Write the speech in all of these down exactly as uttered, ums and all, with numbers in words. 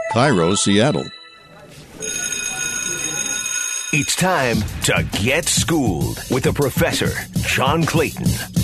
Cairo, Seattle. It's time to get schooled with the professor, John Clayton.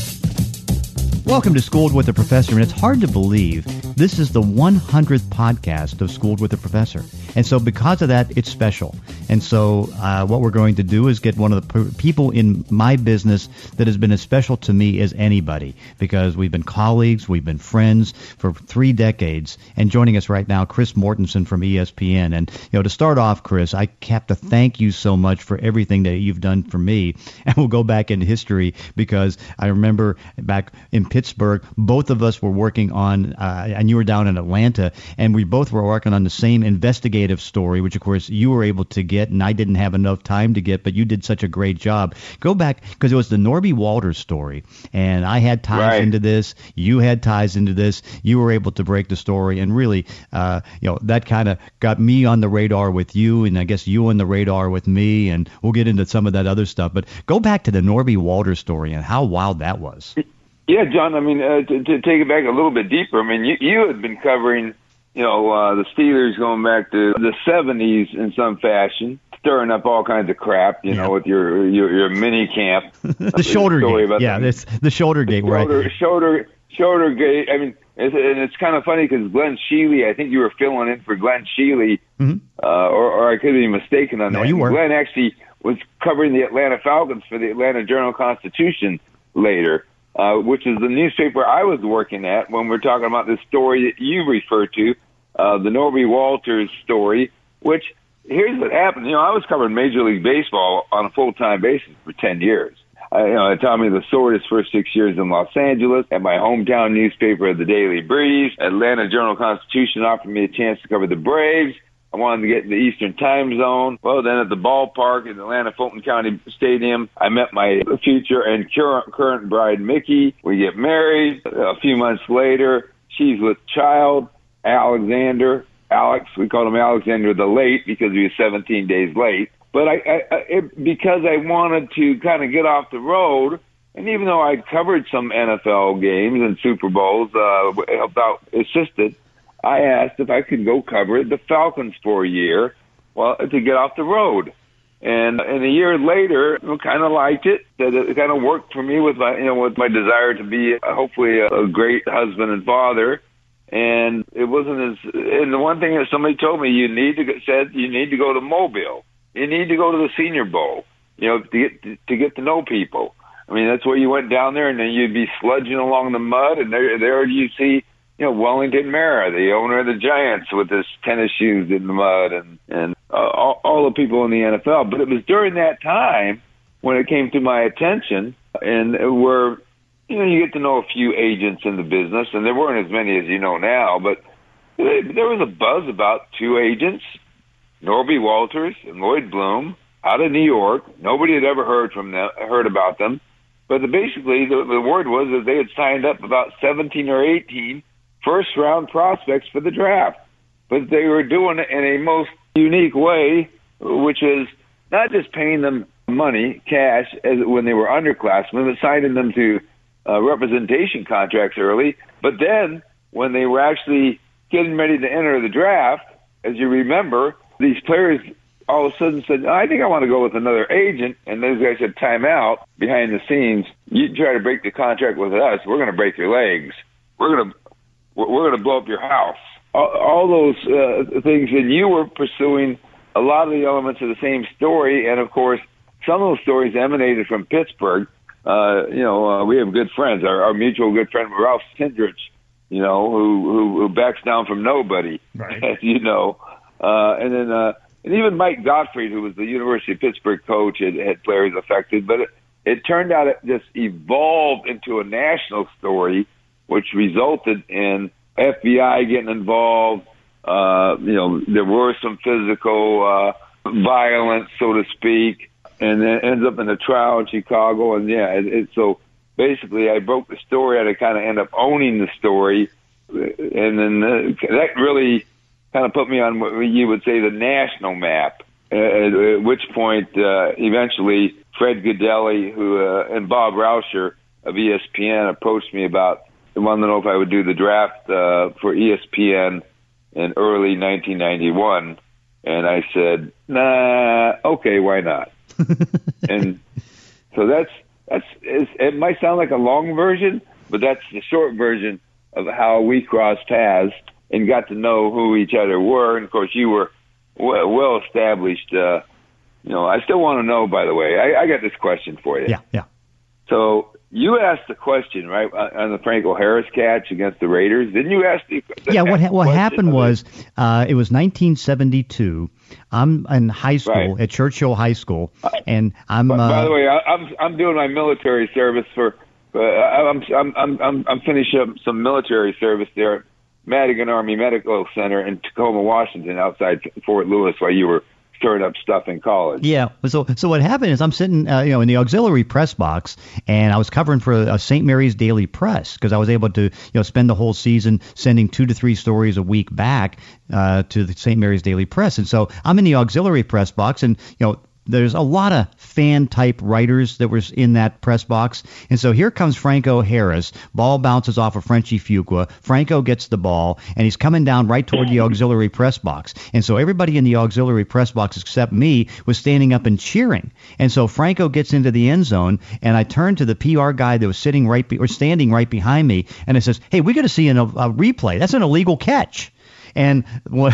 Welcome to Schooled with the Professor, and it's hard to believe this is the one hundredth podcast of Schooled with the Professor. And so because of that, it's special. And so uh, what we're going to do is get one of the p- people in my business that has been as special to me as anybody, because we've been colleagues, we've been friends for three decades. And joining us right now, Chris Mortensen from E S P N. And, you know, to start off, Chris, I have to thank you so much for everything that you've done for me. And we'll go back in history, because I remember back in Pittsburgh, both of us were working on, uh, and you were down in Atlanta, and we both were working on the same investigative story, which, of course, you were able to get, and I didn't have enough time to get, but you did such a great job. Go back, because it was the Norby Walters story, and I had ties right. into this. You had ties into this. You were able to break the story, and really, uh, you know, that kind of got me on the radar with you, and I guess you on the radar with me, and we'll get into some of that other stuff. But go back to the Norby Walters story and how wild that was. Yeah, John, I mean, uh, to, to take it back a little bit deeper, I mean, you, you had been covering, you know, uh, the Steelers going back to the seventies in some fashion, stirring up all kinds of crap, you yeah. know, with your your, your mini camp. the shoulder gate. Yeah, this, the shoulder gate. The shoulder, right. shoulder, shoulder gate. I mean, it's, and it's kind of funny because Glenn Sheely, I think you were filling in for Glenn Sheely, mm-hmm. uh, or, or I could be mistaken on no, that. You were. Glenn actually was covering the Atlanta Falcons for the Atlanta Journal-Constitution later. Uh, which is the newspaper I was working at when we're talking about this story that you referred to, uh, the Norby Walters story, which here's what happened. You know, I was covering Major League Baseball on a full-time basis for ten years. I, you know, it taught me the sword his first six years in Los Angeles, at my hometown newspaper, the Daily Breeze. Atlanta Journal-Constitution offered me a chance to cover the Braves. I wanted to get in the Eastern time zone. Well, then at the ballpark in Atlanta Fulton County Stadium, I met my future and current, current bride, Mickey. We get married. A few months later, she's with child, Alexander. Alex, we called him Alexander the Late because he was seventeen days late. But I, I, I it, because I wanted to kind of get off the road, and even though I covered some N F L games and Super Bowls, uh, helped out, assisted, I asked if I could go cover the Falcons for a year, well, to get off the road. And and a year later, I kind of liked it. That it kind of worked for me with my, you know, with my desire to be uh, hopefully a, a great husband and father. And it wasn't as. And the one thing that somebody told me, you need to go, said you need to go to Mobile. You need to go to the Senior Bowl. You know, to get to, to get to know people. I mean, that's where you went down there, and then you'd be sludging along the mud, and there there you see. You know, Wellington Mara, the owner of the Giants, with his tennis shoes in the mud, and and uh, all, all the people in the N F L. But it was during that time when it came to my attention, and where, you know, you get to know a few agents in the business, and there weren't as many as you know now, but there was a buzz about two agents, Norby Walters and Lloyd Bloom, out of New York. Nobody had ever heard from them, heard about them, but the, basically the, the word was that they had signed up about seventeen or eighteen first-round prospects for the draft. But they were doing it in a most unique way, which is not just paying them money, cash, as when they were underclassmen, but signing them to uh, representation contracts early. But then, when they were actually getting ready to enter the draft, as you remember, these players all of a sudden said, I think I want to go with another agent. And those guys said, time out, behind the scenes. You try to break the contract with us, we're going to break your legs. We're going to We're going to blow up your house. All, all those uh, things, and you were pursuing a lot of the elements of the same story. And of course, some of those stories emanated from Pittsburgh. Uh, you know, uh, we have good friends. Our, our mutual good friend Ralph Cindrich, you know, who, who who backs down from nobody, right. as you know. Uh, and then, uh, and even Mike Gottfried, who was the University of Pittsburgh coach, had, had players affected. But it, it turned out it just evolved into a national story, which resulted in F B I getting involved. Uh, you know, there were some physical uh, violence, so to speak, and then ends up in a trial in Chicago. And yeah, it, it, so basically, I broke the story. I had to kind of end up owning the story, and then uh, that really kind of put me on what you would say the national map. Uh, at which point, uh, eventually, Fred Gaudelli, who uh, and Bob Rauscher of E S P N approached me about. They wanted to know if I would do the draft uh, for E S P N in early nineteen ninety-one. And I said, nah, okay, why not? And so that's, that's it's, it might sound like a long version, but that's the short version of how we crossed paths and got to know who each other were. And, of course, you were well, well established. Uh, you know, I still want to know, by the way, I, I got this question for you. Yeah, yeah. So you asked the question, right, on the Franco Harris catch against the Raiders. Didn't you ask the, the Yeah, what, ha- what happened was uh, it was nineteen seventy-two. I'm in high school, right. at Churchill High School, and I'm... By, uh, by the way, I, I'm I'm doing my military service for... Uh, I'm, I'm, I'm, I'm, I'm finishing up some military service there at Madigan Army Medical Center in Tacoma, Washington, outside Fort Lewis, while you were stirring up stuff in college. Yeah. So so what happened is I'm sitting, uh, you know, in the auxiliary press box, and I was covering for a, a Saint Mary's Daily Press because I was able to, you know, spend the whole season sending two to three stories a week back uh, to the Saint Mary's Daily Press. And so I'm in the auxiliary press box, and, you know, there's a lot of fan-type writers that were in that press box. And so here comes Franco Harris. Ball bounces off of Frenchie Fuqua. Franco gets the ball, and he's coming down right toward the auxiliary press box. And so everybody in the auxiliary press box except me was standing up and cheering. And so Franco gets into the end zone, and I turned to the P R guy that was sitting right be- or standing right behind me, and I says, hey, we got to see an, a replay. That's an illegal catch. And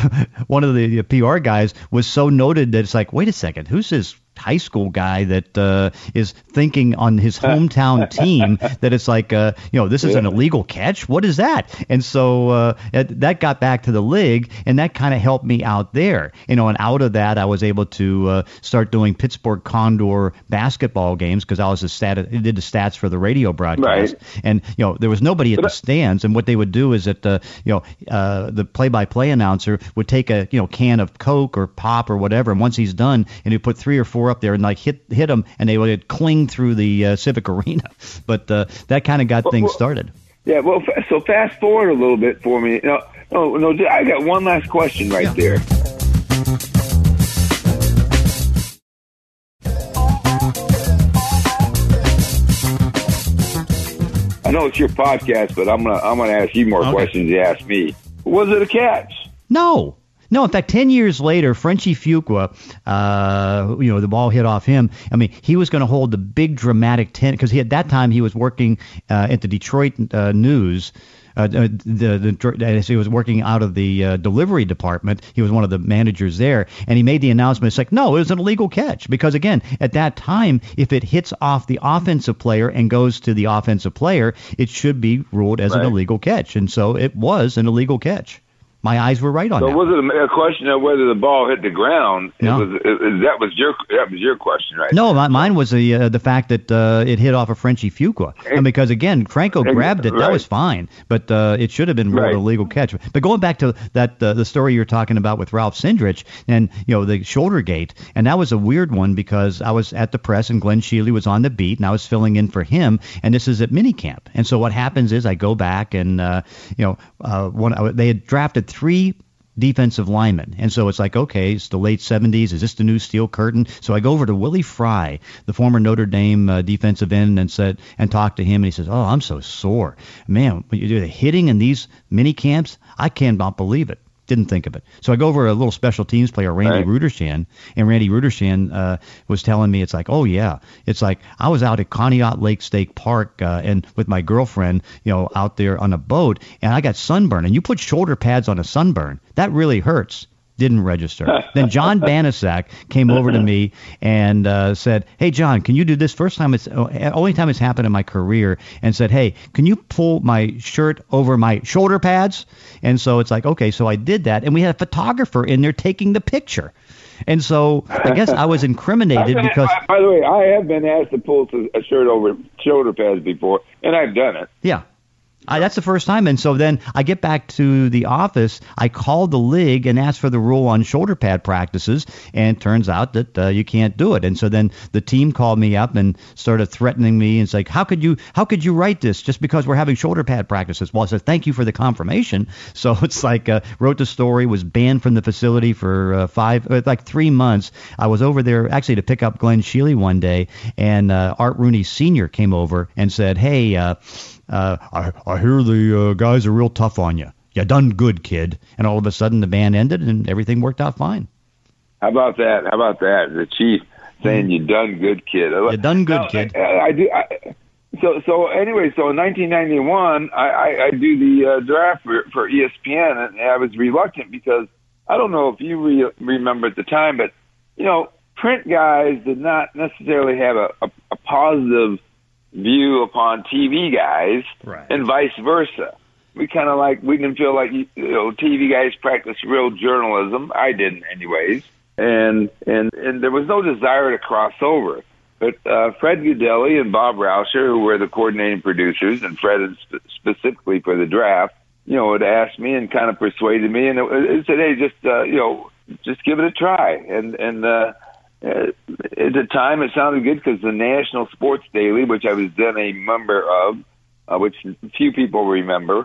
one of the P R guys was so noted that it's like, wait a second, who's this high school guy that uh, is thinking on his hometown team that it's like, uh, you know, this is an illegal catch? What is that? And so uh, that got back to the league, and that kind of helped me out there. You know, and out of that, I was able to uh, start doing Pittsburgh Condor basketball games because I was a stat, did the stats for the radio broadcast. Right. And, you know, there was nobody at the stands, and what they would do is that, uh, you know, uh, the play-by-play announcer would take a, you know, can of Coke or pop or whatever, and once he's done, and he'd put three or four up there and like hit hit them, and they would cling through the uh, Civic Arena. But uh, that kind of got well, things well, started. Yeah, well, so fast forward a little bit for me. No, no, no. I got one last question right yeah. there. I know it's your podcast, but I'm gonna I'm gonna ask you more okay. questions you asked me. Was it a catch? No. No, in fact, ten years later, Frenchie Fuqua, uh, you know, the ball hit off him. I mean, he was going to hold the big dramatic ten because at that time he was working uh, at the Detroit uh, News. Uh, the, the, as he was working out of the uh, delivery department. He was one of the managers there, and he made the announcement. It's like, no, it was an illegal catch because, again, at that time, if it hits off the offensive player and goes to the offensive player, it should be ruled as right. an illegal catch, and so it was an illegal catch. My eyes were right on so that. So was it a question of whether the ball hit the ground? No. It was, it, that was your that was your question, right? No, my, mine was the uh, the fact that uh, it hit off of Frenchie Fuqua, and because again, Franco grabbed it, right. that was fine, but uh, it should have been ruled right. a legal catch. But going back to that uh, the story you're talking about with Ralph Cindrich and you know the shoulder gate, and that was a weird one because I was at the press and Glenn Sheely was on the beat, and I was filling in for him, and this is at minicamp, and so what happens is I go back and uh, you know uh, one they had drafted three defensive linemen. And so it's like, okay, it's the late seventies. Is this the new Steel Curtain? So I go over to Willie Fry, the former Notre Dame uh, defensive end, and said and talked to him. And he says, oh, I'm so sore. Man, when you do the hitting in these mini camps, I cannot believe it. Didn't think of it. So I go over a little special teams player, Randy right. Rudershan, and Randy Rudershan uh, was telling me, it's like, oh, yeah. It's like I was out at Conneaut Lake State Park uh, and with my girlfriend, you know, out there on a boat, and I got sunburn. And you put shoulder pads on a sunburn, that really hurts. Didn't register. Then John Banasak came over to me and uh, said, hey, John, can you do this? First time it's only time it's happened in my career, and said, hey, can you pull my shirt over my shoulder pads? And so it's like, okay, so I did that, and we had a photographer in there taking the picture. And so I guess I was incriminated been, because... By the way, I have been asked to pull a shirt over shoulder pads before, and I've done it. Yeah. I, that's the first time. And so then I get back to the office. I called the league and asked for the rule on shoulder pad practices, and it turns out that uh, you can't do it. And so then the team called me up and started threatening me. And it's like, how could you how could you write this just because we're having shoulder pad practices? Well, I said, thank you for the confirmation. So it's like uh, wrote the story, was banned from the facility for uh, five, uh, like three months. I was over there actually to pick up Glenn Sheely one day, and uh, Art Rooney Senior came over and said, hey, uh, Uh, I, I hear the uh, guys are real tough on you. you done good, kid. And all of a sudden the band ended and everything worked out fine. How about that? How about that? The chief saying, "You done good, kid." You done good, now, kid. I, I do. I, so so anyway, so in nineteen ninety-one, I, I, I do the uh, draft for, for E S P N, and I was reluctant because I don't know if you re- remember at the time, but you know, print guys did not necessarily have a, a, a positive view upon T V guys, right. and vice versa. We kind of like, we didn't feel like, you know, T V guys practice real journalism. I didn't anyways. And, and, and there was no desire to cross over. But uh, Fred Gaudelli and Bob Rauscher, who were the coordinating producers, and Fred sp- specifically for the draft, you know, had asked me and kind of persuaded me, and it, it said, "Hey, just, uh, you know, just give it a try." And, and, uh, at the time, it sounded good because the National Sports Daily, which I was then a member of, uh, which few people remember,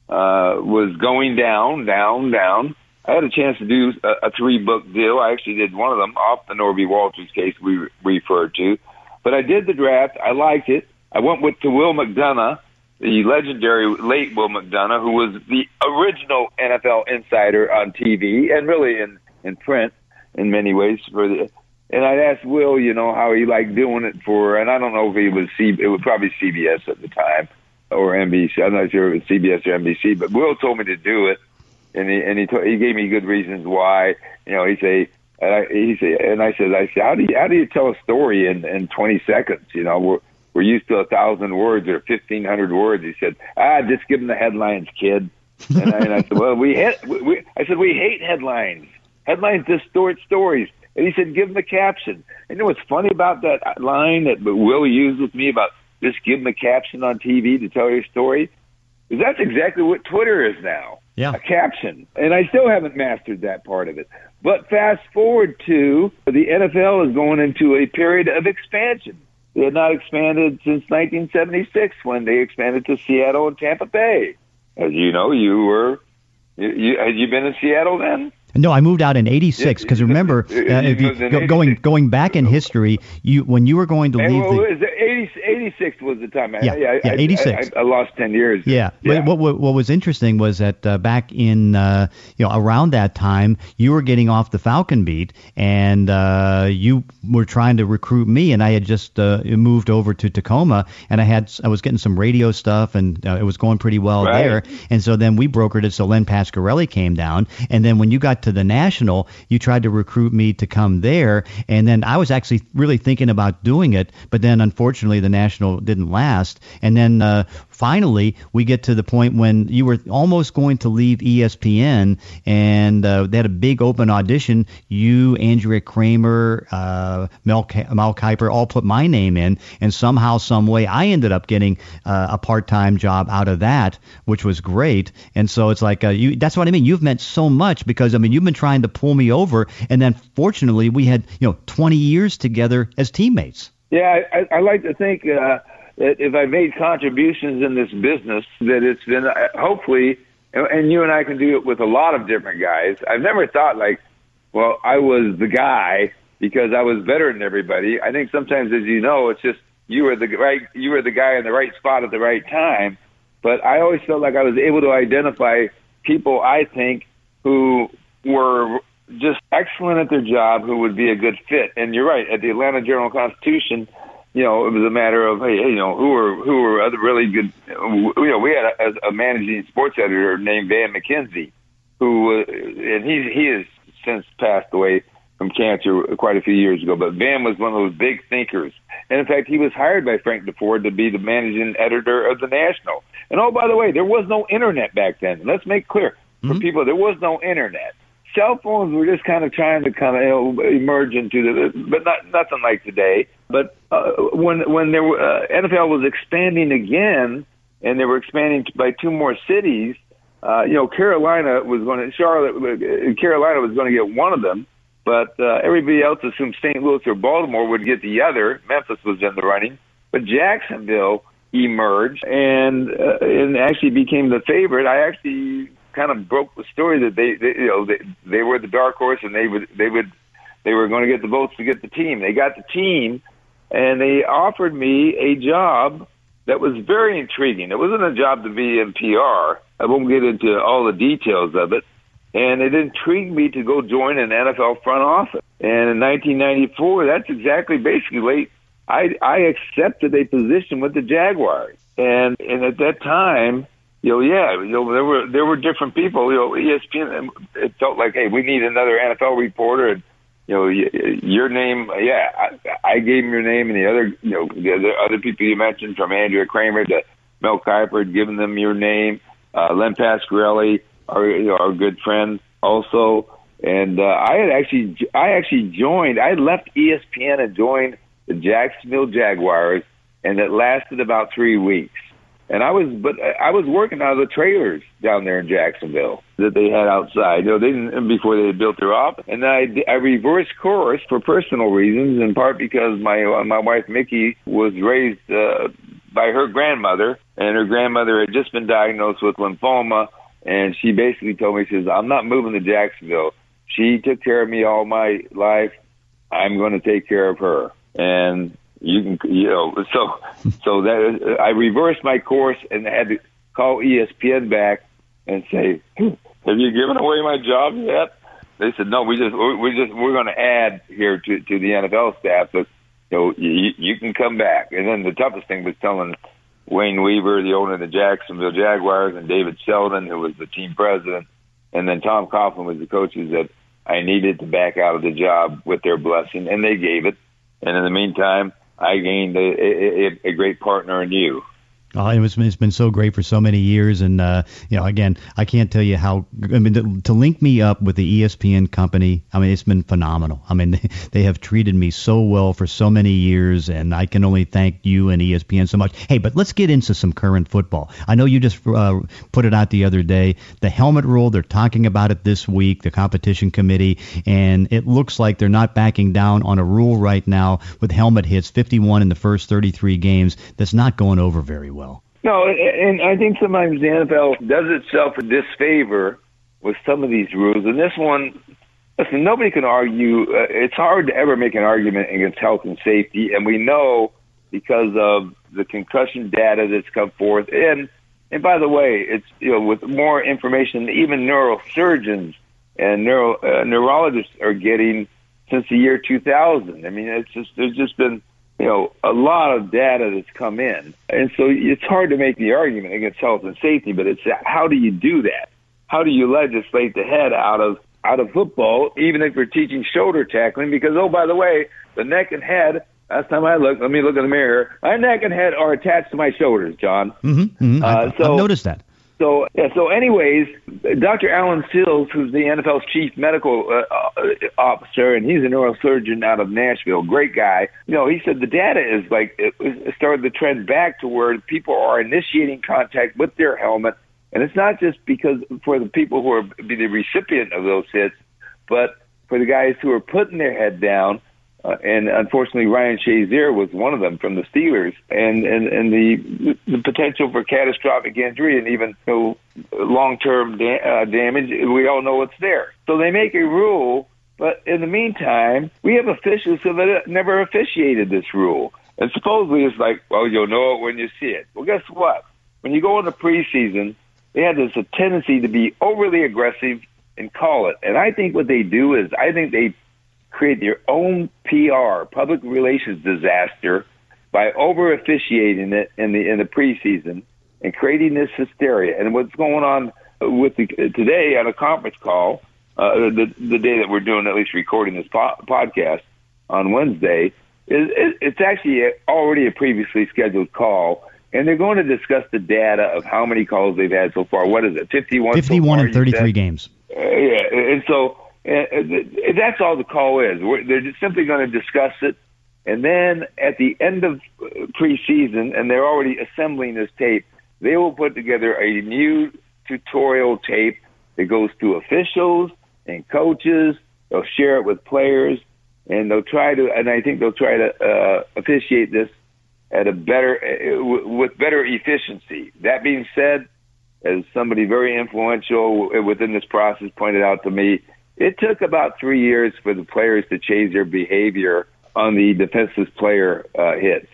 uh, was going down, down, down. I had a chance to do a, a three-book deal. I actually did one of them off the Norby Walters case we re- referred to. But I did the draft. I liked it. I went with to Will McDonough, the legendary late Will McDonough, who was the original N F L insider on T V and really in, in print in many ways for the. And I'd asked Will, you know, how he liked doing it for, and I don't know if he was C, it was probably C B S at the time or N B C. I'm not sure if it was C B S or N B C, but Will told me to do it, and he and he told, he gave me good reasons why. You know, he say, and I, he say, and I said, I said, how do you how do you tell a story in, in twenty seconds? You know, we're we're used to a thousand words or fifteen hundred words. He said, ah, just give them the headlines, kid. And I, and I said, well, we hate. We, I said, we hate headlines. Headlines distort stories. And he said, give them a caption. And you know what's funny about that line that Will used with me about just give them a caption on T V to tell your story? Is that's exactly what Twitter is now. Yeah. A caption. And I still haven't mastered that part of it. But fast forward to the N F L is going into a period of expansion. They had not expanded since nineteen seventy-six when they expanded to Seattle and Tampa Bay. As you know, you were, you, you, had you been in Seattle then? No, I moved out in eighty-six because remember, uh, if you, go, going going back in history, you when you were going to leave well, the eighty, eighty-six was the time. Yeah, I, yeah, I, eighty-six. I, I lost ten years. Yeah, yeah. But what, what was interesting was that uh, back in uh, you know around that time, you were getting off the Falcon beat, and uh, you were trying to recruit me, and I had just uh, moved over to Tacoma, and I had I was getting some radio stuff, and uh, it was going pretty well right. there, and so then we brokered it. So Len Pasquarelli came down, and then when you got to the National, you tried to recruit me to come there, and then I was actually really thinking about doing it, but then unfortunately the National didn't last, and then uh, finally we get to the point when you were almost going to leave E S P N, and uh, they had a big open audition. You, Andrea Kramer, uh, Mel, Mel Kiper all put my name in, and somehow, some way, I ended up getting uh, a part-time job out of that, which was great. And so it's like, uh, you, that's what I mean. You've meant so much because, I mean, you've been trying to pull me over, and then fortunately we had, you know, twenty years together as teammates. Yeah, I, I like to think uh, that if I made contributions in this business, that it's been uh, hopefully, and you and I can do it with a lot of different guys. I've never thought like, well, I was the guy because I was better than everybody. I think sometimes, as you know, it's just you were the right, you were the guy in the right spot at the right time. But I always felt like I was able to identify people, I think, who were just excellent at their job, who would be a good fit. And you're right, at the Atlanta Journal-Constitution, you know, it was a matter of, hey, you know, who were who were other really good. You know, we had a, a managing sports editor named Van McKenzie, who, uh, and he he has since passed away from cancer quite a few years ago. But Van was one of those big thinkers, and in fact, he was hired by Frank DeFord to be the managing editor of the National. And oh, by the way, there was no internet back then. Let's make clear for mm-hmm. people, there was no internet. Cell phones were just kind of trying to kind of you know, emerge into the, but not nothing like today. But uh, when when there were, uh, N F L was expanding again, and they were expanding by two more cities, uh, you know, Carolina was going to Charlotte, uh, Carolina was going to get one of them, but uh, everybody else assumed Saint Louis or Baltimore would get the other. Memphis was in the running, but Jacksonville emerged and uh, and actually became the favorite. I actually kind of broke the story that they, they you know they, they were the dark horse, and they would they would they were going to get the votes to get the team. They got the team, and they offered me a job that was very intriguing. It wasn't a job to be in P R. I won't get into all the details of it. And it intrigued me to go join an N F L front office. And in nineteen ninety-four, that's exactly basically, I, I accepted a position with the Jaguars. And and at that time, you know, yeah, you know, there were there were different people. You know, E S P N, it felt like, hey, we need another N F L reporter. And, you know, your name, yeah, I, I gave him your name, and the other, you know, the other, other people you mentioned, from Andrea Kramer to Mel Kiper, had given them your name. Uh, Len Pasquarelli, our, you know, our good friend, also. And uh, I had actually, I actually joined. I left E S P N and joined the Jacksonville Jaguars, and it lasted about three weeks. And I was, but I was working out of the trailers down there in Jacksonville that they had outside. You know, they didn't before they had built their office. And then I, I reversed course for personal reasons, in part because my uh, my wife Mickey was raised uh, by her grandmother, and her grandmother had just been diagnosed with lymphoma. And she basically told me, she says, "I'm not moving to Jacksonville. She took care of me all my life. I'm going to take care of her." And you can, you know, so so that I reversed my course and had to call E S P N back and say, "Have you given away my job yet?" They said, "No, we just we just we're going to add here to to the N F L staff, but you know, you, you can come back." And then the toughest thing was telling Wayne Weaver, the owner of the Jacksonville Jaguars, and David Sheldon, who was the team president, and then Tom Coughlin was the coaches, that I needed to back out of the job with their blessing, and they gave it. And in the meantime, I gained a, a, a great partner in you. Oh, it was, it's been so great for so many years. And, uh, you know, again, I can't tell you how, I mean, to, to link me up with the E S P N company, I mean, it's been phenomenal. I mean, they, they have treated me so well for so many years, and I can only thank you and E S P N so much. Hey, but let's get into some current football. I know you just uh, put it out the other day, the helmet rule. They're talking about it this week, the competition committee, and it looks like they're not backing down on a rule right now with helmet hits, fifty-one in the first thirty-three games. That's not going over very well. No, and I think sometimes the N F L does itself a disfavor with some of these rules. And this one, listen, nobody can argue. Uh, it's hard to ever make an argument against health and safety. And we know because of the concussion data that's come forth. And, and by the way, it's, you know, with more information, even neurosurgeons and neuro, uh, neurologists are getting since the year two thousand. I mean, it's just, there's just been, you know, a lot of data that's come in. And so it's hard to make the argument against health and safety, but it's how do you do that? How do you legislate the head out of out of football, even if you're teaching shoulder tackling? Because, oh, by the way, the neck and head, last time I looked, let me look in the mirror, my neck and head are attached to my shoulders, John. Mm-hmm, mm-hmm. Uh, I've, so, I've noticed that. So, yeah, so anyways, Doctor Alan Sills, who's the N F L's chief medical uh, officer, and he's a neurosurgeon out of Nashville, great guy. You know, he said the data is like, it started the trend back to where people are initiating contact with their helmet. And it's not just because for the people who are be the recipient of those hits, but for the guys who are putting their head down. Uh, and unfortunately, Ryan Shazier was one of them from the Steelers, and and, and the the potential for catastrophic injury and even you know, long-term da- uh, damage, we all know what's there. So they make a rule, but in the meantime, we have officials who have never officiated this rule. And supposedly it's like, well, you'll know it when you see it. Well, guess what? When you go into preseason, they have this a tendency to be overly aggressive and call it. And I think what they do is I think they create their own P R, public relations disaster, by over officiating it in the in the preseason and creating this hysteria. And what's going on with the, today on a conference call, uh, the the day that we're doing at least recording this po- podcast on Wednesday, is it, it's actually a, already a previously scheduled call, and they're going to discuss the data of how many calls they've had so far. What is it, fifty-one? fifty-one so in thirty-three games. Uh, yeah, and so. And that's all the call is. They're just simply going to discuss it. And then at the end of preseason, and they're already assembling this tape, they will put together a new tutorial tape that goes to officials and coaches. They'll share it with players, and they'll try to, and I think they'll try to uh, officiate this at a better, uh, with better efficiency. That being said, as somebody very influential within this process pointed out to me, it took about three years for the players to change their behavior on the defensive player uh, hits.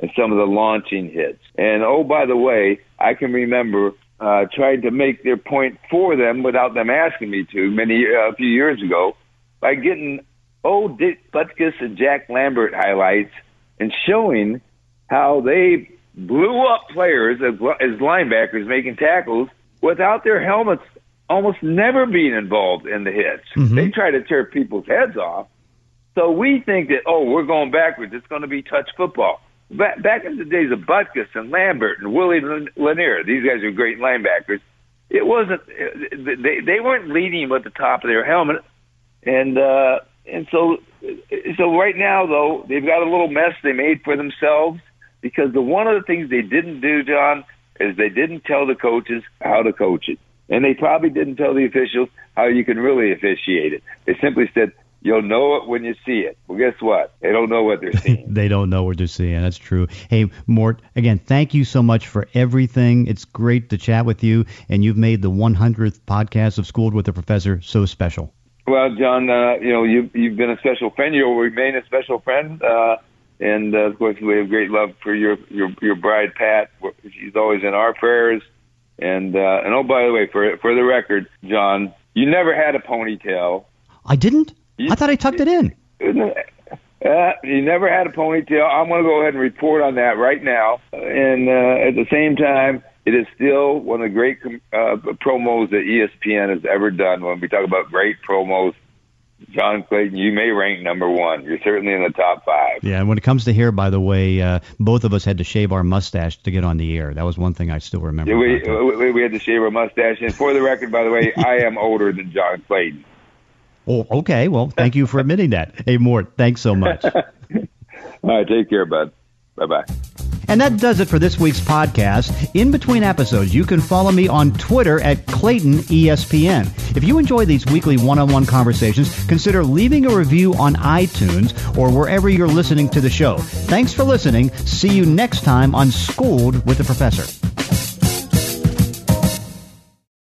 and some of the launching hits. And, oh, by the way, I can remember uh, trying to make their point for them without them asking me to many uh, a few years ago by getting old Dick Butkus and Jack Lambert highlights and showing how they blew up players as, as linebackers making tackles without their helmets almost never being involved in the hits. Mm-hmm. They try to tear people's heads off. So we think that, oh, we're going backwards. It's going to be touch football. Back, back in the days of Butkus and Lambert and Willie Lanier, these guys are great linebackers. It wasn't, they, they weren't leading with the top of their helmet. And, uh, and so, so right now, though, they've got a little mess they made for themselves because the one of the things they didn't do, John, is they didn't tell the coaches how to coach it. And they probably didn't tell the officials how you can really officiate it. They simply said, you'll know it when you see it. Well, guess what? They don't know what they're seeing. They don't know what they're seeing. That's true. Hey, Mort, again, thank you so much for everything. It's great to chat with you, and you've made the one hundredth podcast of Schooled with the Professor so special. Well, John, uh, you know, you've, you've been a special friend. You'll remain a special friend. Uh, and, uh, of course, we have great love for your, your, your bride, Pat. She's always in our prayers. And, uh, and oh, by the way, for for the record, John, you never had a ponytail. I didn't? I thought I tucked it in. Uh, you never had a ponytail. I'm going to go ahead and report on that right now. And uh, at the same time, it is still one of the great uh, promos that E S P N has ever done. When we talk about great promos, John Clayton, you may rank number one. You're certainly in the top five. Yeah, and when it comes to hair, by the way, uh, both of us had to shave our mustache to get on the air. That was one thing I still remember. Yeah, we, we, we had to shave our mustache. And for the record, by the way, I am older than John Clayton. Oh, okay. Well, thank you for admitting that. Hey, Mort, thanks so much. All right, take care, bud. Bye-bye. And that does it for this week's podcast. In between episodes, you can follow me on Twitter at Clayton E S P N. If you enjoy these weekly one-on-one conversations, consider leaving a review on iTunes or wherever you're listening to the show. Thanks for listening. See you next time on Schooled with the Professor.